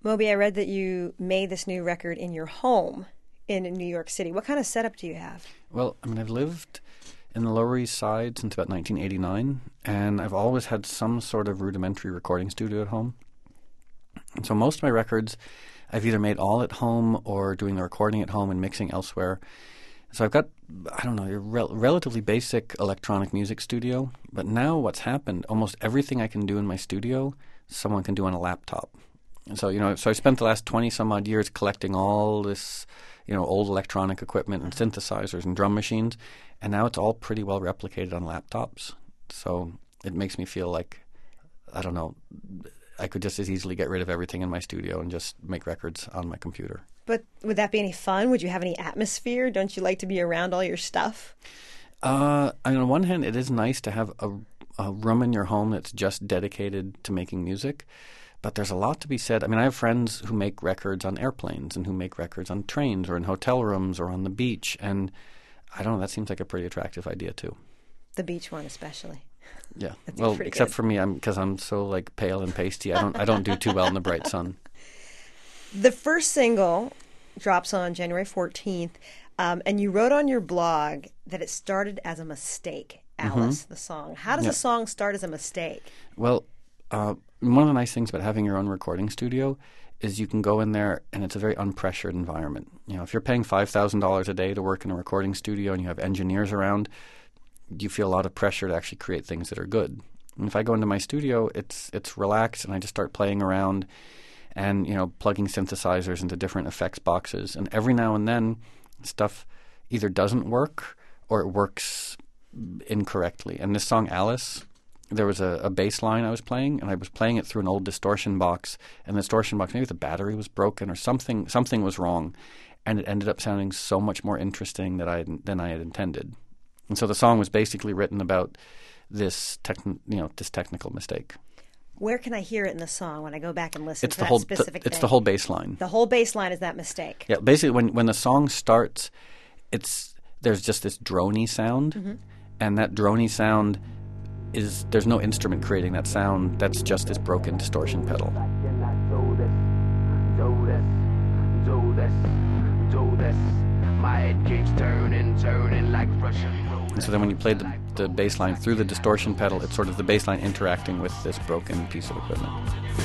Moby, I read that you made this new record in your home in New York City. What kind of setup do you have? Well, I mean, I've lived in the Lower East Side since about 1989, and I've always had some sort of rudimentary recording studio at home. And so most of my records I've either made all at home or doing the recording at home and mixing elsewhere. So I've got, I don't know, a relatively basic electronic music studio. But now what's happened, almost everything I can do in my studio, someone can do on a laptop. And so, so I spent the last 20 some odd years collecting all this, old electronic equipment and synthesizers and drum machines. And now it's all pretty well replicated on laptops. So it makes me feel like, I don't know, I could just as easily get rid of everything in my studio and just make records on my computer. But would that be any fun? Would you have any atmosphere? Don't you like to be around all your stuff? On the one hand, it is nice to have a room in your home that's just dedicated to making music. But there's a lot to be said. I mean, I have friends who make records on airplanes and who make records on trains or in hotel rooms or on the beach. And I don't know, that seems like a pretty attractive idea too. The beach one especially. Yeah. Well, except for me, because I'm so pale and pasty, I don't do too well in the bright sun. The first single drops on January 14th, and you wrote on your blog that it started as a mistake, Alice, the song. How does a song start as a mistake? Well, one of the nice things about having your own recording studio is you can go in there and it's a very unpressured environment. If you're paying $5,000 a day to work in a recording studio and you have engineers around, you feel a lot of pressure to actually create things that are good. And if I go into my studio, it's relaxed and I just start playing around and, plugging synthesizers into different effects boxes. And every now and then stuff either doesn't work or it works incorrectly. And this song, Alice, there was a bass line I was playing, and I was playing it through an old distortion box. And the distortion box, maybe the battery was broken or something was wrong. And it ended up sounding so much more interesting than I had intended. And so the song was basically written about this technical mistake. Where can I hear it in the song when I go back and listen to that specific thing? It's the whole bass line. The whole bass line is that mistake. Yeah, basically when the song starts, there's just this drony sound, and that drony sound there's no instrument creating that sound. That's just this broken distortion pedal. My head keeps turning like Russian roulette. And so then when you play the bass line through the distortion pedal, it's sort of the bass line interacting with this broken piece of equipment.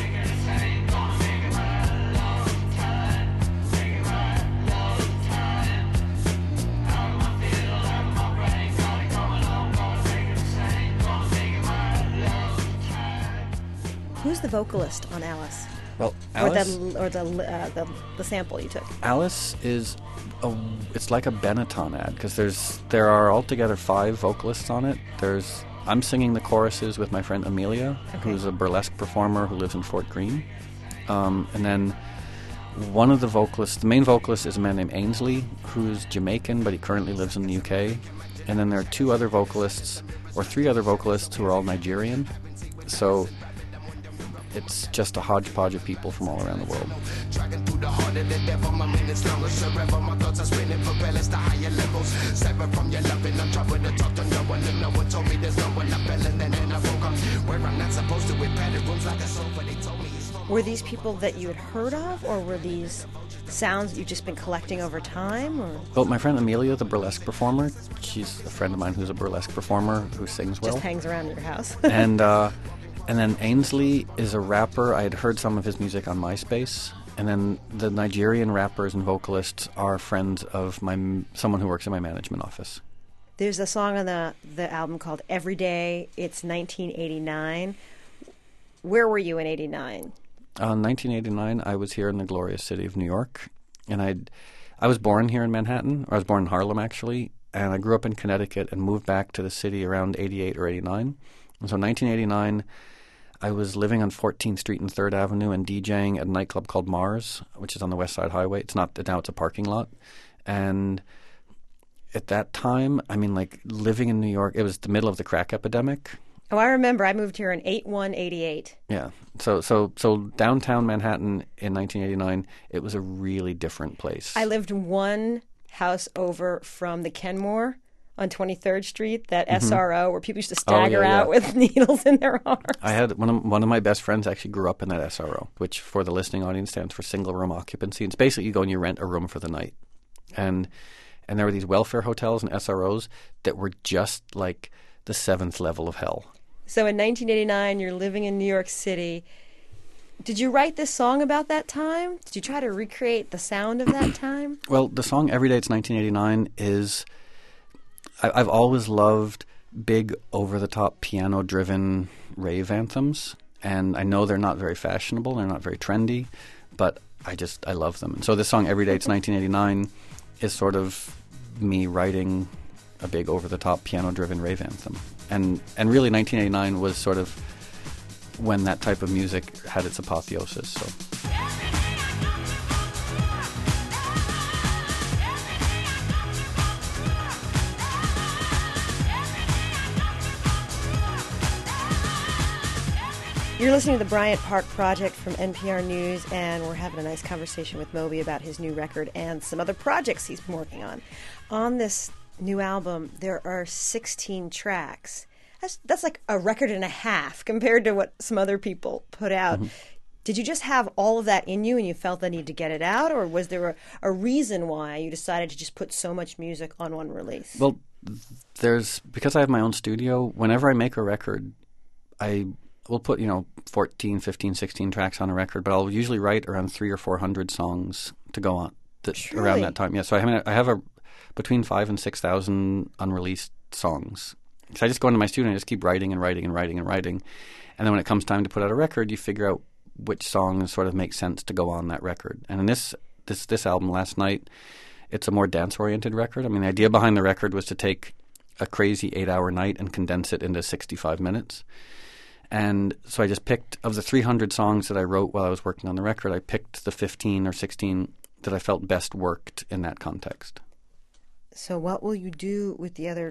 Who's the vocalist on Alice? Well, Alice, or the sample you took. Alice is it's like a Benetton ad because there are altogether 5 vocalists on it. I'm singing the choruses with my friend Amelia, who's a burlesque performer who lives in Fort Greene, and then one of the vocalists, the main vocalist, is a man named Ainsley, who's Jamaican, but he currently lives in the UK. And then there are 2 other vocalists, or 3 other vocalists, who are all Nigerian. So it's just a hodgepodge of people from all around the world. Were these people that you had heard of, or were these sounds that you've just been collecting over time? Or? Well, my friend Amelia, the burlesque performer, she's a friend of mine who's a burlesque performer who sings well. Just hangs around your house. And then Ainsley is a rapper. I had heard some of his music on MySpace. And then the Nigerian rappers and vocalists are friends of someone who works in my management office. There's a song on the album called Every Day. It's 1989. Where were you in 89? 1989, I was here in the glorious city of New York. And I was born here in Manhattan, or I was born in Harlem, actually. And I grew up in Connecticut and moved back to the city around 88 or 89. And so in 1989... I was living on 14th Street and 3rd Avenue and DJing at a nightclub called Mars, which is on the West Side Highway. Now it's a parking lot. And at that time, living in New York, it was the middle of the crack epidemic. Oh, I remember. I moved here in 88. Yeah. So downtown Manhattan in 1989, it was a really different place. I lived one house over from the Kenmore on 23rd Street, that SRO where people used to stagger yeah. out with needles in their arms. I had one of my best friends actually grew up in that SRO, which for the listening audience stands for single room occupancy. It's basically you go and you rent a room for the night. And there were these welfare hotels and SROs that were just like the seventh level of hell. So in 1989, you're living in New York City. Did you write this song about that time? Did you try to recreate the sound of that time? Well, the song Every Day It's 1989 is... I've always loved big, over-the-top, piano-driven rave anthems. And I know they're not very fashionable, they're not very trendy, but I love them. And so this song Every Day It's 1989 is sort of me writing a big, over-the-top, piano-driven rave anthem. And really 1989 was sort of when that type of music had its apotheosis. So. You're listening to the Bryant Park Project from NPR News, and we're having a nice conversation with Moby about his new record and some other projects he's been working on. On this new album, there are 16 tracks. That's like a record and a half compared to what some other people put out. Mm-hmm. Did you just have all of that in you and you felt the need to get it out, or was there a reason why you decided to just put so much music on one release? Well, because I have my own studio, whenever I make a record, I will put, 14, 15, 16 tracks on a record, but I'll usually write around 300 or 400 songs to go on around that time. Yeah, so I have between 5,000 and 6,000 unreleased songs. So I just go into my studio and just keep writing and writing and writing and writing. And then when it comes time to put out a record, you figure out which songs sort of make sense to go on that record. And in this album, Last Night, it's a more dance-oriented record. I mean, the idea behind the record was to take a crazy 8-hour night and condense it into 65 minutes. And so I just picked, of the 300 songs that I wrote while I was working on the record, I picked the 15 or 16 that I felt best worked in that context. So what will you do with the other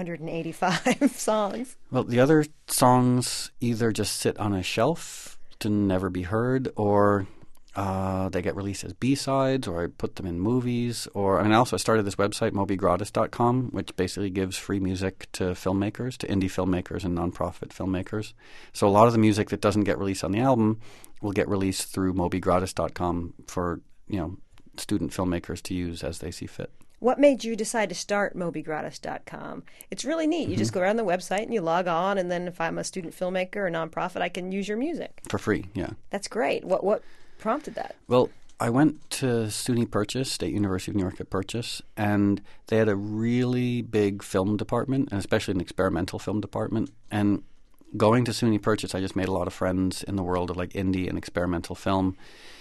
285 songs? Well, the other songs either just sit on a shelf to never be heard, or they get released as B-sides, or I put them in movies. I started this website, mobygratis.com, which basically gives free music to filmmakers, to indie filmmakers and nonprofit filmmakers. So a lot of the music that doesn't get released on the album will get released through mobygratis.com for, student filmmakers to use as they see fit. What made you decide to start mobygratis.com? It's really neat. You just go around the website and you log on, and then if I'm a student filmmaker or nonprofit, I can use your music. For free, yeah. That's great. What prompted that? Well, I went to SUNY Purchase, State University of New York at Purchase, and they had a really big film department, and especially an experimental film department. And going to SUNY Purchase, I just made a lot of friends in the world of like indie and experimental film.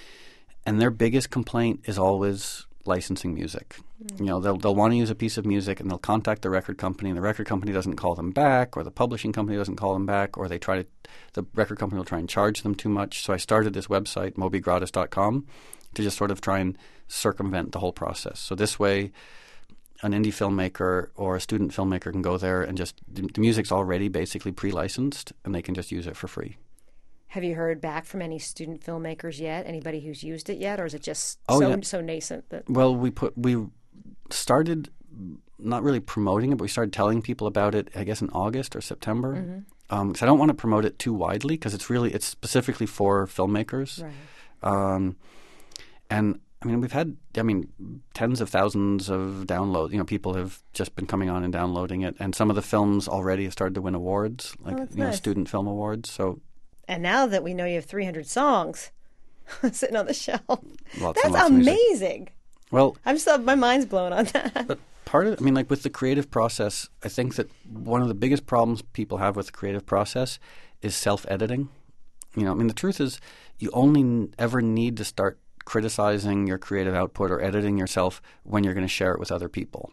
And their biggest complaint is always licensing music. They'll want to use a piece of music and they'll contact the record company, and the record company doesn't call them back, or the publishing company doesn't call them back, or the record company will try and charge them too much. So I started this website, mobygratis.com, to just sort of try and circumvent the whole process. So this way, an indie filmmaker or a student filmmaker can go there and just the music's already basically pre-licensed, and they can just use it for free. Have you heard back from any student filmmakers yet? Anybody who's used it yet, or is it just so nascent that? Well, we started not really promoting it, but we started telling people about it, I guess, in August or September. Mm-hmm. Because I don't want to promote it too widely, because it's specifically for filmmakers. Right. And I mean, we've had tens of thousands of downloads. People have just been coming on and downloading it, and some of the films already have started to win awards, like nice. Student Film Awards. So. And now that we know you have 300 songs sitting on the shelf, that's amazing. Well, my mind's blown on that. But part of it, with the creative process, I think that one of the biggest problems people have with the creative process is self-editing. The truth is you only ever need to start criticizing your creative output or editing yourself when you're going to share it with other people.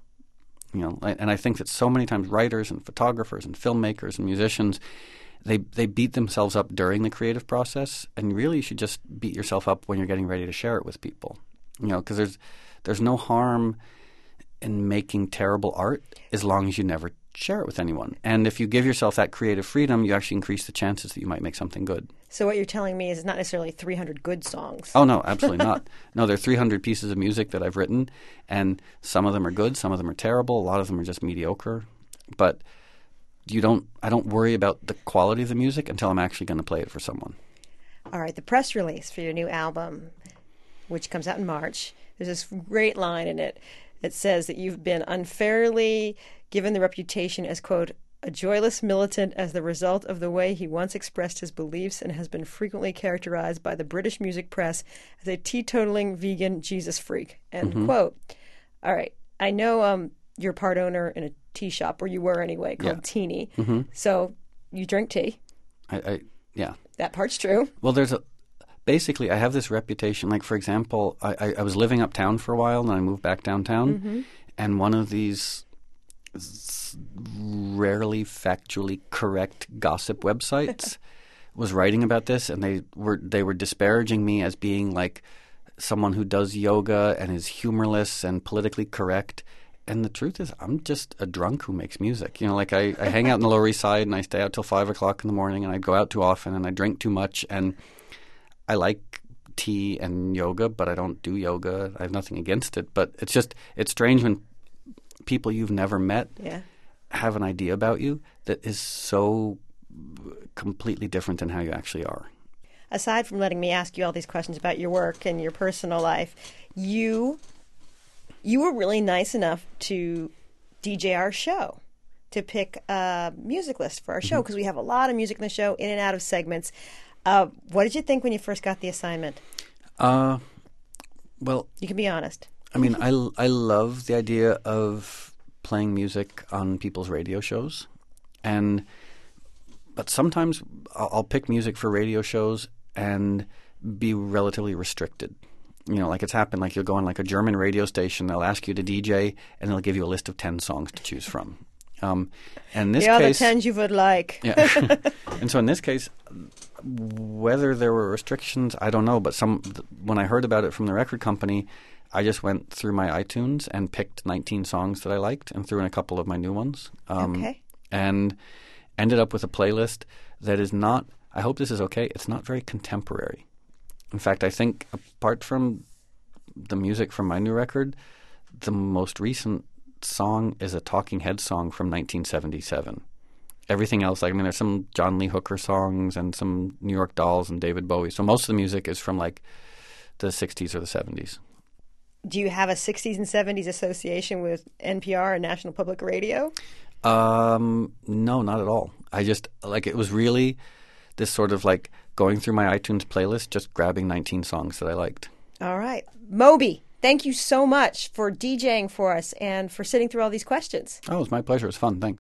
And I think that so many times writers and photographers and filmmakers and musicians, They beat themselves up during the creative process, and really you should just beat yourself up when you're getting ready to share it with people. Because there's no harm in making terrible art as long as you never share it with anyone. And if you give yourself that creative freedom, you actually increase the chances that you might make something good. So what you're telling me is it's not necessarily 300 good songs. Oh, no, absolutely not. No, there are 300 pieces of music that I've written, and some of them are good, some of them are terrible, a lot of them are just mediocre. But I don't worry about the quality of the music until I'm actually going to play it for someone. All right, the press release for your new album, which comes out in March, there's this great line in it that says that you've been unfairly given the reputation as, quote, a joyless militant as the result of the way he once expressed his beliefs and has been frequently characterized by the British music press as a teetotaling vegan Jesus freak, end quote. All right, I know you're part owner in a tea shop, or you were anyway, called Teeny. So you drink tea. Yeah. That part's true. Well, basically, I have this reputation. Like, for example, I was living uptown for a while, and I moved back downtown. And one of these rarely factually correct gossip websites was writing about this, and they were disparaging me as being like someone who does yoga and is humorless and politically correct. And the truth is, I'm just a drunk who makes music. You know, like I hang out in the Lower East Side and I stay out till 5 o'clock in the morning, and I go out too often and I drink too much, and I like tea and yoga, but I don't do yoga. I have nothing against it. But it's strange when people you've never met have an idea about you that is so completely different than how you actually are. Aside from letting me ask you all these questions about your work and your personal life, you were really nice enough to DJ our show, to pick a music list for our show, because we have a lot of music in the show, in and out of segments. What did you think when you first got the assignment? Well, you can be honest. I mean, I love the idea of playing music on people's radio shows, but sometimes I'll pick music for radio shows and be relatively restricted. You know, like it's happened, like you'll go on like a German radio station, they'll ask you to DJ, and they'll give you a list of 10 songs to choose from. And in this case, the 10 you would like. Yeah. And so in this case, whether there were restrictions, I don't know. But when I heard about it from the record company, I just went through my iTunes and picked 19 songs that I liked and threw in a couple of my new ones. And ended up with a playlist that is not, I hope this is okay, it's not very contemporary. In fact, I think apart from the music from my new record, the most recent song is a Talking Heads song from 1977. Everything else, like, I mean, there's some John Lee Hooker songs and some New York Dolls and David Bowie. So most of the music is from like the 60s or the 70s. Do you have a 60s and 70s association with NPR and National Public Radio? No, not at all. I just, like, it was really this sort of like going through my iTunes playlist, just grabbing 19 songs that I liked. All right. Moby, thank you so much for DJing for us and for sitting through all these questions. Oh, it was my pleasure. It was fun. Thanks.